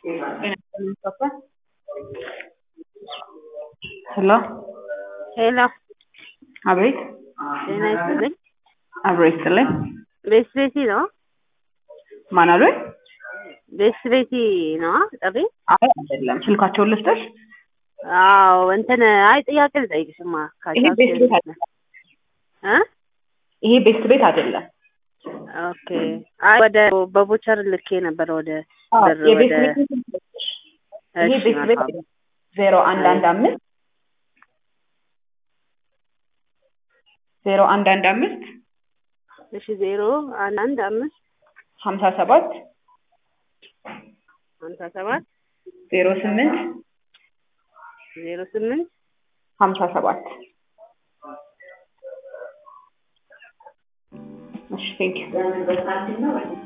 Hello? Hello. አቤት ጤና ይስጥልኝ። አብሮ ይስጥልኝ። ቤስቤቲ ነው? ማን አሉኝ? ቤስቤቲ ነው ጥሪ? አይ አይደለም። ስልካቸውን ልስጥሽ? አዎ እንትን አይ ጥያቄ ልጠይቅሽማ ይሄ ቤት ቤት አይደለም። ይሄ ቤት ቤት አይደለም። ኦኬ። አይ ወደ በቦቸር ልኬ ነበር ወደ ብር የቤት ወደ ቤት ይሄ ቤት ቤት አይደለም። 0115 0115 እሺ 0115 57 57 08 08 57 እሺ ቴንክ ዩ